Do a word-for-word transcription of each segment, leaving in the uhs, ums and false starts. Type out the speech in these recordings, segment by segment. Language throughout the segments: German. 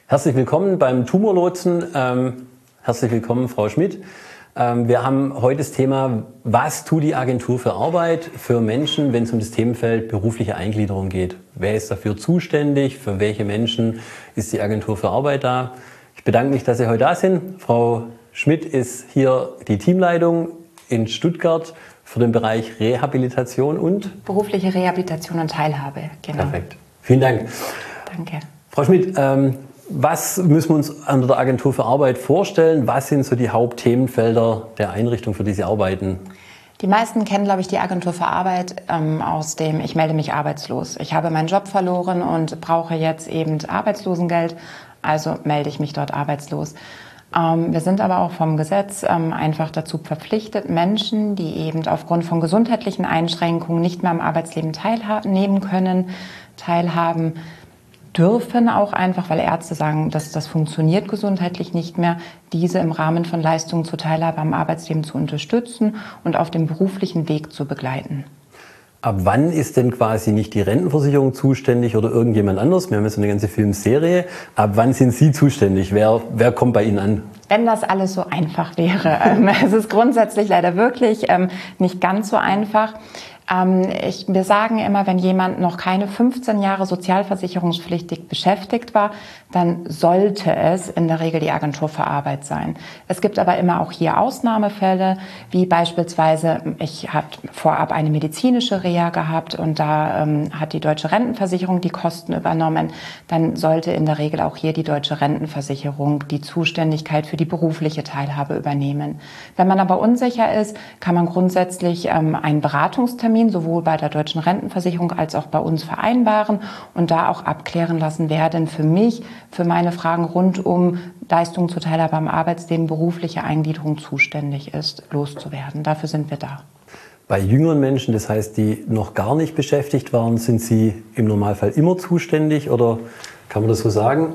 Herzlich willkommen beim Tumorlotsen. Ähm, herzlich willkommen, Frau Schmidt. Ähm, wir haben heute das Thema, was tut die Agentur für Arbeit für Menschen, wenn es um das Themenfeld berufliche Eingliederung geht? Wer ist dafür zuständig? Für welche Menschen ist die Agentur für Arbeit da? Ich bedanke mich, dass Sie heute da sind. Frau Schmidt ist hier die Teamleitung in Stuttgart für den Bereich Rehabilitation und berufliche Rehabilitation und Teilhabe. Genau. Perfekt. Vielen Dank. Danke. Frau Schmidt, ähm, was müssen wir uns an der Agentur für Arbeit vorstellen? Was sind so die Hauptthemenfelder der Einrichtung, für die Sie arbeiten? Die meisten kennen, glaube ich, die Agentur für Arbeit ähm, aus dem Ich melde mich arbeitslos. Ich habe meinen Job verloren und brauche jetzt eben Arbeitslosengeld, also melde ich mich dort arbeitslos. Ähm, wir sind aber auch vom Gesetz ähm, einfach dazu verpflichtet, Menschen, die eben aufgrund von gesundheitlichen Einschränkungen nicht mehr am Arbeitsleben teilnehmen können, teilhaben dürfen auch einfach, weil Ärzte sagen, dass das funktioniert gesundheitlich nicht mehr, diese im Rahmen von Leistungen zur Teilhabe am Arbeitsleben zu unterstützen und auf dem beruflichen Weg zu begleiten. Ab wann ist denn quasi nicht die Rentenversicherung zuständig oder irgendjemand anders? Wir haben jetzt eine ganze Filmserie. Ab wann sind Sie zuständig? Wer, wer kommt bei Ihnen an? Wenn das alles so einfach wäre. Es ist grundsätzlich leider wirklich nicht ganz so einfach. Ich, wir sagen immer, wenn jemand noch keine fünfzehn Jahre sozialversicherungspflichtig beschäftigt war, dann sollte es in der Regel die Agentur für Arbeit sein. Es gibt aber immer auch hier Ausnahmefälle, wie beispielsweise, ich habe vorab eine medizinische Reha gehabt und da ähm, hat die Deutsche Rentenversicherung die Kosten übernommen. Dann sollte in der Regel auch hier die Deutsche Rentenversicherung die Zuständigkeit für die berufliche Teilhabe übernehmen. Wenn man aber unsicher ist, kann man grundsätzlich ähm, einen Beratungstermin sowohl bei der Deutschen Rentenversicherung als auch bei uns vereinbaren und da auch abklären lassen, wer denn für mich, für meine Fragen rund um Leistungen zur Teilhabe am Arbeitsleben, berufliche Eingliederung zuständig ist, loszuwerden. Dafür sind wir da. Bei jüngeren Menschen, das heißt, die noch gar nicht beschäftigt waren, sind Sie im Normalfall immer zuständig oder kann man das so sagen?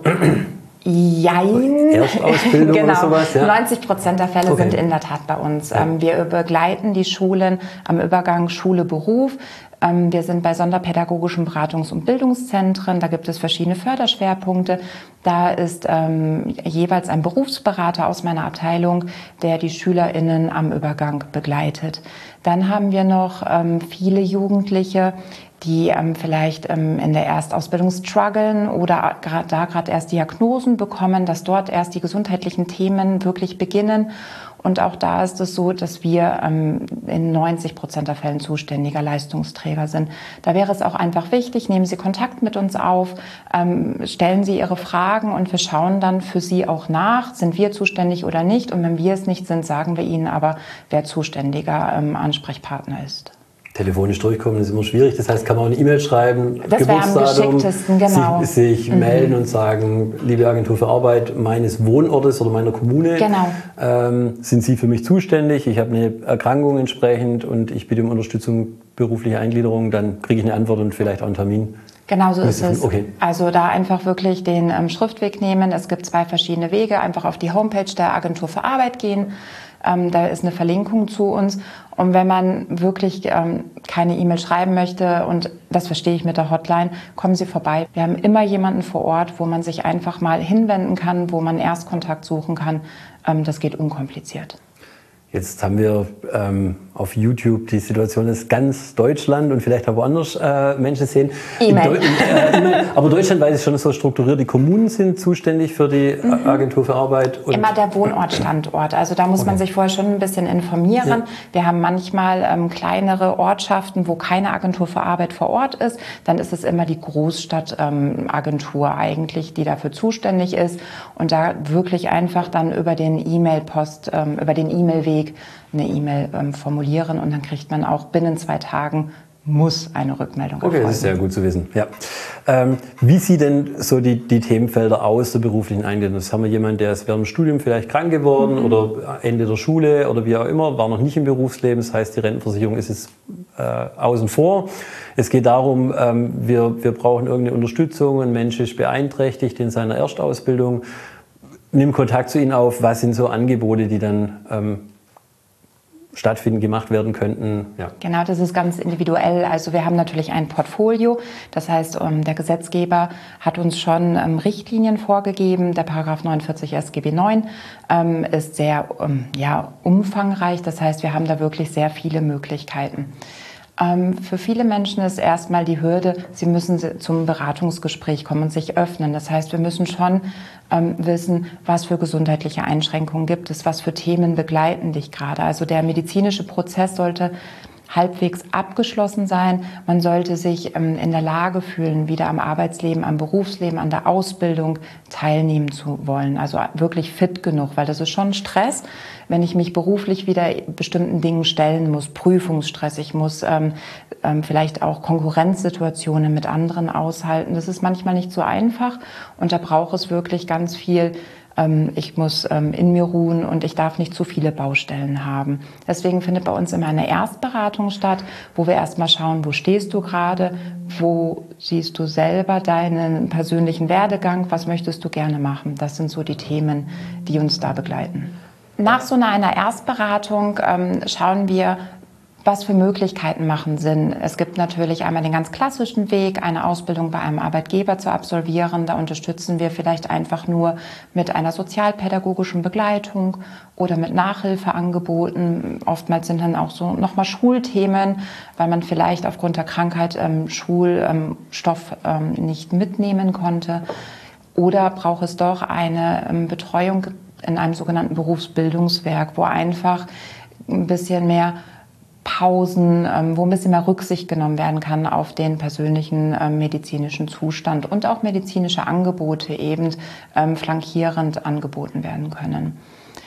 Jein. Erstausbildung genau. oder sowas? Ja? neunzig Prozent der Fälle okay. sind in der Tat bei uns. Ja. Wir begleiten die Schulen am Übergang Schule-Beruf. Wir sind bei sonderpädagogischen Beratungs- und Bildungszentren. Da gibt es verschiedene Förderschwerpunkte. Da ist ähm, jeweils ein Berufsberater aus meiner Abteilung, der die SchülerInnen am Übergang begleitet. Dann haben wir noch ähm, viele Jugendliche, die ähm, vielleicht ähm, in der Erstausbildung strugglen oder grad, da gerade erst Diagnosen bekommen, dass dort erst die gesundheitlichen Themen wirklich beginnen. Und auch da ist es so, dass wir ähm, in neunzig Prozent der Fällen zuständiger Leistungsträger sind. Da wäre es auch einfach wichtig, nehmen Sie Kontakt mit uns auf, ähm, stellen Sie Ihre Fragen und wir schauen dann für Sie auch nach, sind wir zuständig oder nicht. Und wenn wir es nicht sind, sagen wir Ihnen aber, wer zuständiger ähm, Ansprechpartner ist. Telefonisch durchkommen ist immer schwierig. Das heißt, kann man auch eine E-Mail schreiben, das Geburtsdatum, genau. sich, sich mhm. melden und sagen, liebe Agentur für Arbeit meines Wohnortes oder meiner Kommune, genau. ähm, sind Sie für mich zuständig? Ich habe eine Erkrankung entsprechend und ich bitte um Unterstützung berufliche Eingliederung. Dann kriege ich eine Antwort und vielleicht auch einen Termin. Genau so ist es. Okay. Also da einfach wirklich den ähm, Schriftweg nehmen. Es gibt zwei verschiedene Wege. Einfach auf die Homepage der Agentur für Arbeit gehen. Ähm, da ist eine Verlinkung zu uns. Und wenn man wirklich ähm, keine E-Mail schreiben möchte, und das verstehe ich mit der Hotline, kommen Sie vorbei. Wir haben immer jemanden vor Ort, wo man sich einfach mal hinwenden kann, wo man Erstkontakt suchen kann. Ähm, das geht unkompliziert. Jetzt haben wir ähm, auf YouTube die Situation, dass ganz Deutschland und vielleicht auch woanders äh, Menschen sehen. E-Mail. Äh, e aber deutschlandweit ist schon so strukturiert, die Kommunen sind zuständig für die mhm. Agentur für Arbeit. Und immer der Wohnortstandort. Also da muss okay. man sich vorher schon ein bisschen informieren. Ja. Wir haben manchmal ähm, kleinere Ortschaften, wo keine Agentur für Arbeit vor Ort ist. Dann ist es immer die Großstadtagentur ähm, eigentlich, die dafür zuständig ist. Und da wirklich einfach dann über den E-Mail-Post, ähm, über den E-Mail-Weg eine E-Mail ähm, formulieren und dann kriegt man auch binnen zwei Tagen muss eine Rückmeldung erfolgen. Okay, das ist sehr gut zu wissen. Ja. Ähm, wie sieht denn so die, die Themenfelder aus der beruflichen Eingliederung? Das haben wir jemanden, der ist während dem Studium vielleicht krank geworden mhm. oder Ende der Schule oder wie auch immer, war noch nicht im Berufsleben. Das heißt, die Rentenversicherung ist jetzt äh, außen vor. Es geht darum, ähm, wir, wir brauchen irgendeine Unterstützung. Ein Mensch ist beeinträchtigt in seiner Erstausbildung. Nimm Kontakt zu Ihnen auf. Was sind so Angebote, die dann ähm, stattfinden, gemacht werden könnten. Ja. Genau, das ist ganz individuell. Also wir haben natürlich ein Portfolio. Das heißt, der Gesetzgeber hat uns schon Richtlinien vorgegeben. Der Paragraph neunundvierzig S G B neun ist sehr ja, umfangreich. Das heißt, wir haben da wirklich sehr viele Möglichkeiten. Ähm, für viele Menschen ist erstmal die Hürde, sie müssen zum Beratungsgespräch kommen und sich öffnen. Das heißt, wir müssen schon ähm, wissen, was für gesundheitliche Einschränkungen gibt es, was für Themen begleiten dich gerade. Also der medizinische Prozess sollte halbwegs abgeschlossen sein. Man sollte sich ähm, in der Lage fühlen, wieder am Arbeitsleben, am Berufsleben, an der Ausbildung teilnehmen zu wollen. Also wirklich fit genug, weil das ist schon Stress, wenn ich mich beruflich wieder bestimmten Dingen stellen muss, Prüfungsstress, ich muss ähm, ähm, vielleicht auch Konkurrenzsituationen mit anderen aushalten. Das ist manchmal nicht so einfach und da braucht es wirklich ganz viel. Ich muss in mir ruhen und ich darf nicht zu viele Baustellen haben. Deswegen findet bei uns immer eine Erstberatung statt, wo wir erstmal schauen, wo stehst du gerade, wo siehst du selber deinen persönlichen Werdegang, was möchtest du gerne machen. Das sind so die Themen, die uns da begleiten. Nach so einer Erstberatung schauen wir, was für Möglichkeiten machen Sinn. Es gibt natürlich einmal den ganz klassischen Weg, eine Ausbildung bei einem Arbeitgeber zu absolvieren. Da unterstützen wir vielleicht einfach nur mit einer sozialpädagogischen Begleitung oder mit Nachhilfeangeboten. Oftmals sind dann auch so nochmal Schulthemen, weil man vielleicht aufgrund der Krankheit ähm, Schulstoff ähm, nicht mitnehmen konnte. Oder braucht es doch eine ähm, Betreuung in einem sogenannten Berufsbildungswerk, wo einfach ein bisschen mehr Pausen, wo ein bisschen mehr Rücksicht genommen werden kann auf den persönlichen äh, medizinischen Zustand und auch medizinische Angebote eben ähm, flankierend angeboten werden können.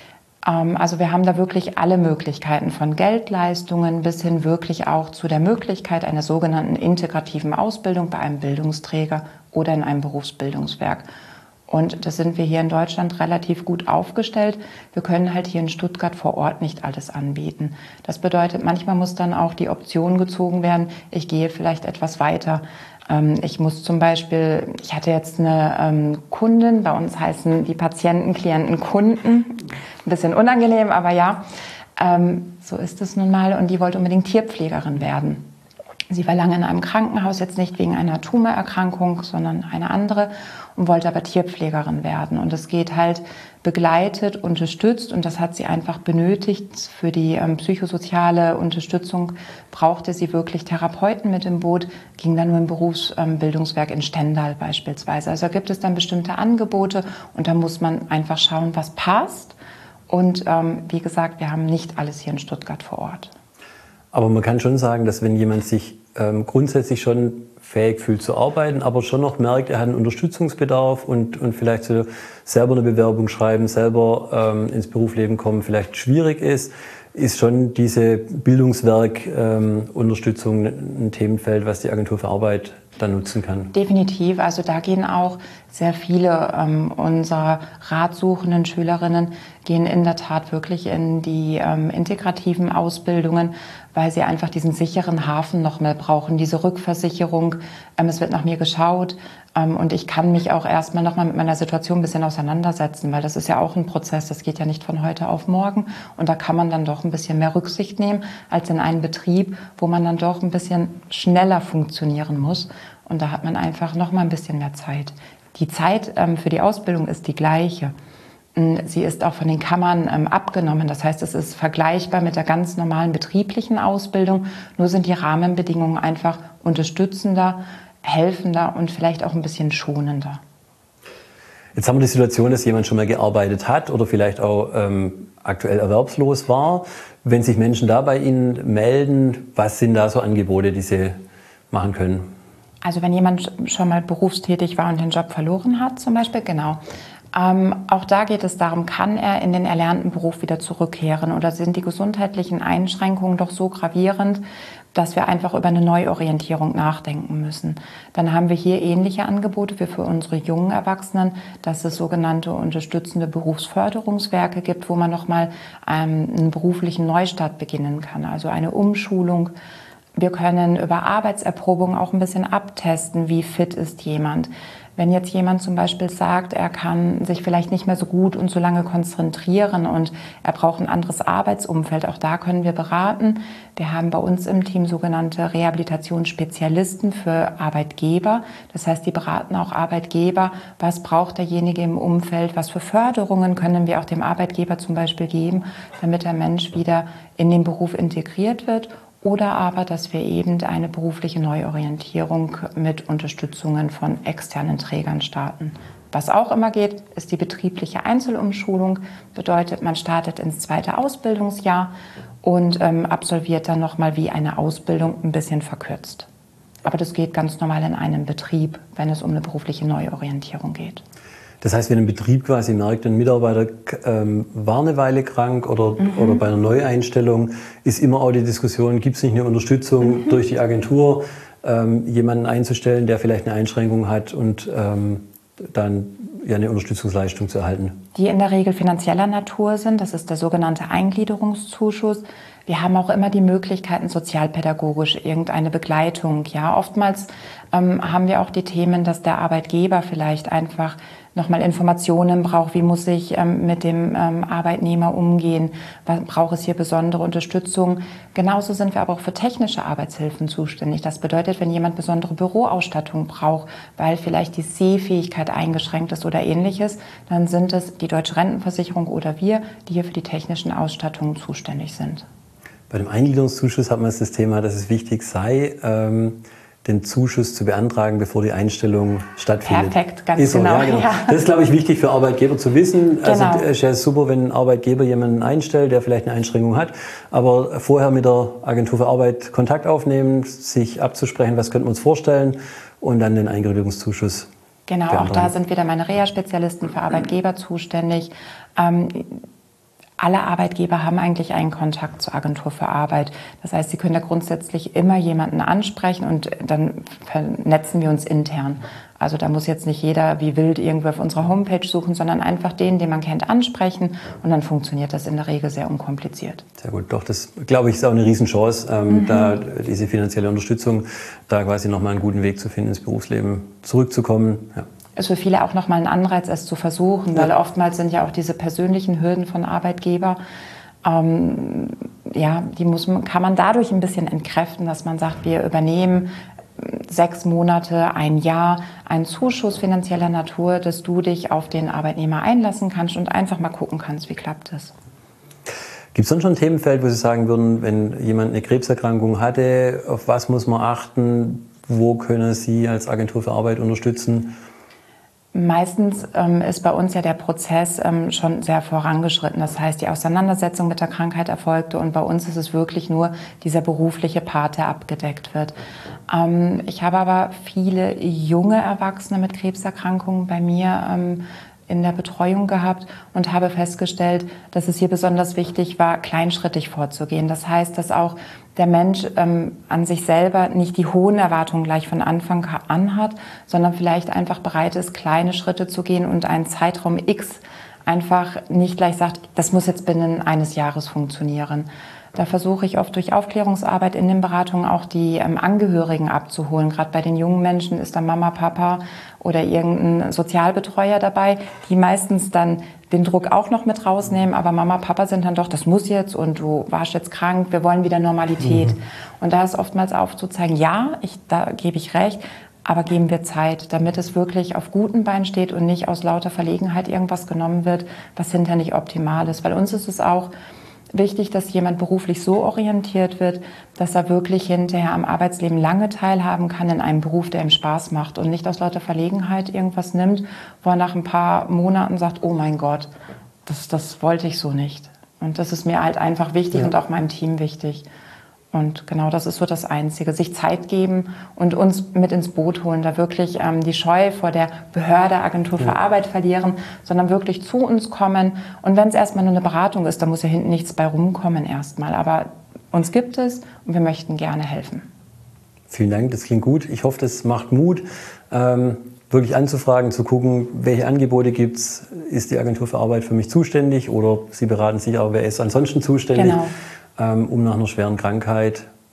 Ähm, also wir haben da wirklich alle Möglichkeiten von Geldleistungen bis hin wirklich auch zu der Möglichkeit einer sogenannten integrativen Ausbildung bei einem Bildungsträger oder in einem Berufsbildungswerk. Und das sind wir hier in Deutschland relativ gut aufgestellt. Wir können halt hier in Stuttgart vor Ort nicht alles anbieten. Das bedeutet, manchmal muss dann auch die Option gezogen werden, ich gehe vielleicht etwas weiter. Ich muss zum Beispiel, ich hatte jetzt eine Kundin, bei uns heißen die Patienten, Klienten, Kunden. Ein bisschen unangenehm, aber ja, so ist es nun mal. Und die wollte unbedingt Tierpflegerin werden. Sie war lange in einem Krankenhaus, jetzt nicht wegen einer Tumorerkrankung, sondern eine andere und wollte aber Tierpflegerin werden. Und es geht halt begleitet, unterstützt und das hat sie einfach benötigt. Für die ähm, psychosoziale Unterstützung brauchte sie wirklich Therapeuten mit im Boot, ging dann nur im Berufsbildungswerk ähm, in Stendal beispielsweise. Also da gibt es dann bestimmte Angebote und da muss man einfach schauen, was passt. Und ähm, wie gesagt, wir haben nicht alles hier in Stuttgart vor Ort. Aber man kann schon sagen, dass wenn jemand sich ähm, grundsätzlich schon fähig fühlt zu arbeiten, aber schon noch merkt, er hat einen Unterstützungsbedarf und, und vielleicht so selber eine Bewerbung schreiben, selber ähm, ins Berufsleben kommen, vielleicht schwierig ist, ist schon diese Bildungswerk-Unterstützung ähm, ein Themenfeld, was die Agentur für Arbeit dann nutzen kann. Definitiv. Also da gehen auch sehr viele ähm, unserer ratsuchenden Schülerinnen gehen in der Tat wirklich in die ähm, integrativen Ausbildungen, weil sie einfach diesen sicheren Hafen noch mehr brauchen, diese Rückversicherung. Ähm, es wird nach mir geschaut ähm, und ich kann mich auch erstmal noch mal mit meiner Situation ein bisschen auseinandersetzen, weil das ist ja auch ein Prozess, das geht ja nicht von heute auf morgen und da kann man dann doch ein bisschen mehr Rücksicht nehmen als in einem Betrieb, wo man dann doch ein bisschen schneller funktionieren muss. Und da hat man einfach noch mal ein bisschen mehr Zeit. Die Zeit ähm, für die Ausbildung ist die gleiche. Sie ist auch von den Kammern ähm, abgenommen. Das heißt, es ist vergleichbar mit der ganz normalen betrieblichen Ausbildung. Nur sind die Rahmenbedingungen einfach unterstützender, helfender und vielleicht auch ein bisschen schonender. Jetzt haben wir die Situation, dass jemand schon mal gearbeitet hat oder vielleicht auch ähm, aktuell erwerbslos war. Wenn sich Menschen da bei Ihnen melden, was sind da so Angebote, die Sie machen können? Also wenn jemand schon mal berufstätig war und den Job verloren hat zum Beispiel, genau. Ähm, auch da geht es darum, kann er in den erlernten Beruf wieder zurückkehren oder sind die gesundheitlichen Einschränkungen doch so gravierend, dass wir einfach über eine Neuorientierung nachdenken müssen. Dann haben wir hier ähnliche Angebote wie für unsere jungen Erwachsenen, dass es sogenannte unterstützende Berufsförderungswerke gibt, wo man nochmal ähm, einen beruflichen Neustart beginnen kann, also eine Umschulung. Wir können über Arbeitserprobung auch ein bisschen abtesten, wie fit ist jemand. Wenn jetzt jemand zum Beispiel sagt, er kann sich vielleicht nicht mehr so gut und so lange konzentrieren und er braucht ein anderes Arbeitsumfeld, auch da können wir beraten. Wir haben bei uns im Team sogenannte Rehabilitationsspezialisten für Arbeitgeber. Das heißt, die beraten auch Arbeitgeber, was braucht derjenige im Umfeld, was für Förderungen können wir auch dem Arbeitgeber zum Beispiel geben, damit der Mensch wieder in den Beruf integriert wird. Oder aber, dass wir eben eine berufliche Neuorientierung mit Unterstützungen von externen Trägern starten. Was auch immer geht, ist die betriebliche Einzelumschulung. Bedeutet, man startet ins zweite Ausbildungsjahr und ähm, absolviert dann nochmal wie eine Ausbildung ein bisschen verkürzt. Aber das geht ganz normal in einem Betrieb, wenn es um eine berufliche Neuorientierung geht. Das heißt, wenn ein Betrieb quasi merkt, ein Mitarbeiter ähm, war eine Weile krank oder, mhm. oder bei einer Neueinstellung, ist immer auch die Diskussion, gibt es nicht eine Unterstützung mhm. durch die Agentur, ähm, jemanden einzustellen, der vielleicht eine Einschränkung hat und ähm, dann ja, eine Unterstützungsleistung zu erhalten? Die in der Regel finanzieller Natur sind, das ist der sogenannte Eingliederungszuschuss. Wir haben auch immer die Möglichkeiten, sozialpädagogisch irgendeine Begleitung. Ja, oftmals ähm, haben wir auch die Themen, dass der Arbeitgeber vielleicht einfach nochmal Informationen braucht, wie muss ich ähm, mit dem ähm, Arbeitnehmer umgehen, was, braucht es hier besondere Unterstützung. Genauso sind wir aber auch für technische Arbeitshilfen zuständig. Das bedeutet, wenn jemand besondere Büroausstattung braucht, weil vielleicht die Sehfähigkeit eingeschränkt ist oder ähnliches, dann sind es die Deutsche Rentenversicherung oder wir, die hier für die technischen Ausstattungen zuständig sind. Bei dem Eingliederungszuschuss hat man das Thema, dass es wichtig sei, ähm den Zuschuss zu beantragen, bevor die Einstellung stattfindet. Perfekt, ganz ist so, genau. Ja, genau. Ja. Das ist, glaube ich, wichtig für Arbeitgeber zu wissen. Genau. Also es ist ja super, wenn ein Arbeitgeber jemanden einstellt, der vielleicht eine Einschränkung hat, aber vorher mit der Agentur für Arbeit Kontakt aufnehmen, sich abzusprechen, was könnten wir uns vorstellen und dann den Eingliederungszuschuss Genau, beantragen. Auch da sind wieder meine Reha-Spezialisten für Arbeitgeber zuständig. Ähm, Alle Arbeitgeber haben eigentlich einen Kontakt zur Agentur für Arbeit. Das heißt, sie können da grundsätzlich immer jemanden ansprechen und dann vernetzen wir uns intern. Also da muss jetzt nicht jeder wie wild irgendwo auf unserer Homepage suchen, sondern einfach den, den man kennt, ansprechen und dann funktioniert das in der Regel sehr unkompliziert. Sehr gut, doch das, glaube ich, ist auch eine Riesenchance, ähm, mhm. da diese finanzielle Unterstützung, da quasi nochmal einen guten Weg zu finden, ins Berufsleben zurückzukommen. Ja. Ist für viele auch nochmal ein Anreiz, es zu versuchen, weil ja. oftmals sind ja auch diese persönlichen Hürden von Arbeitgeber, ähm, ja, die muss, kann man dadurch ein bisschen entkräften, dass man sagt, wir übernehmen sechs Monate, ein Jahr, einen Zuschuss finanzieller Natur, dass du dich auf den Arbeitnehmer einlassen kannst und einfach mal gucken kannst, wie klappt das. Gibt es sonst schon ein Themenfeld, wo Sie sagen würden, wenn jemand eine Krebserkrankung hatte, auf was muss man achten, wo können Sie als Agentur für Arbeit unterstützen? Meistens ähm, ist bei uns ja der Prozess ähm, schon sehr vorangeschritten. Das heißt, die Auseinandersetzung mit der Krankheit erfolgte und bei uns ist es wirklich nur dieser berufliche Part, der abgedeckt wird. Ähm, ich habe aber viele junge Erwachsene mit Krebserkrankungen bei mir ähm, in der Betreuung gehabt und habe festgestellt, dass es hier besonders wichtig war, kleinschrittig vorzugehen. Das heißt, dass auch der Mensch ähm, an sich selber nicht die hohen Erwartungen gleich von Anfang an hat, sondern vielleicht einfach bereit ist, kleine Schritte zu gehen und einen Zeitraum X einfach nicht gleich sagt, das muss jetzt binnen eines Jahres funktionieren. Da versuche ich oft durch Aufklärungsarbeit in den Beratungen auch die ähm, Angehörigen abzuholen. Gerade bei den jungen Menschen ist da Mama, Papa oder irgendein Sozialbetreuer dabei, die meistens dann den Druck auch noch mit rausnehmen. Aber Mama, Papa sind dann doch, das muss jetzt und du warst jetzt krank, wir wollen wieder Normalität. Mhm. Und da ist oftmals aufzuzeigen, ja, ich, da gebe ich recht, aber geben wir Zeit, damit es wirklich auf guten Beinen steht und nicht aus lauter Verlegenheit irgendwas genommen wird, was hinterher nicht optimal ist. Weil uns ist es auch wichtig, dass jemand beruflich so orientiert wird, dass er wirklich hinterher am Arbeitsleben lange teilhaben kann in einem Beruf, der ihm Spaß macht und nicht aus lauter Verlegenheit irgendwas nimmt, wo er nach ein paar Monaten sagt, oh mein Gott, das, das wollte ich so nicht. Und das ist mir halt einfach wichtig ja. und auch meinem Team wichtig. Und genau das ist so das Einzige, sich Zeit geben und uns mit ins Boot holen, da wirklich ähm, die Scheu vor der Behörde, Agentur für ja. Arbeit verlieren, sondern wirklich zu uns kommen. Und wenn es erstmal nur eine Beratung ist, dann muss ja hinten nichts bei rumkommen erstmal. Aber uns gibt es und wir möchten gerne helfen. Vielen Dank, das klingt gut. Ich hoffe, das macht Mut, ähm, wirklich anzufragen, zu gucken, welche Angebote gibt es. Ist die Agentur für Arbeit für mich zuständig oder Sie beraten sich auch, wer ist ansonsten zuständig? Genau. Um nach einer schweren Krankheit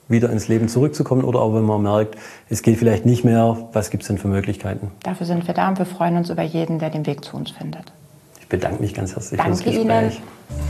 wieder ins Leben zurückzukommen oder auch wenn man merkt, es geht vielleicht nicht mehr, was gibt es denn für Möglichkeiten? Dafür sind wir da und wir freuen uns über jeden, der den Weg zu uns findet. Ich bedanke mich ganz herzlich Danke fürs Gespräch. Ihnen.